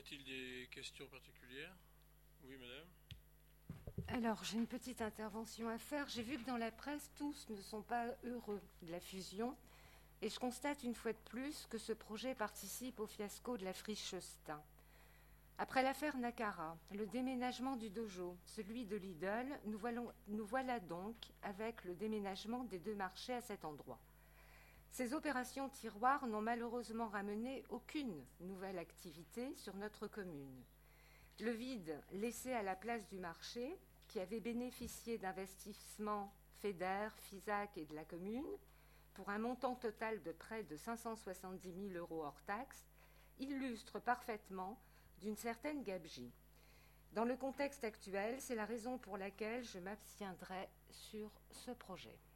a-t-il des questions particulières? Oui, madame. Alors, j'ai une petite intervention à faire. J'ai vu que dans la presse, tous ne sont pas heureux de la fusion. Et je constate une fois de plus que ce projet participe au fiasco de la friche Stein. Après l'affaire Nakara, le déménagement du dojo, celui de Lidl, nous voilà donc avec le déménagement des deux marchés à cet endroit. Ces opérations tiroirs n'ont malheureusement ramené aucune nouvelle activité sur notre commune. Le vide laissé à la place du marché, qui avait bénéficié d'investissements FEDER, FISAC et de la commune, pour un montant total de près de 570 000 € hors taxes, illustre parfaitement d'une certaine gabegie. Dans le contexte actuel, c'est la raison pour laquelle je m'abstiendrai sur ce projet.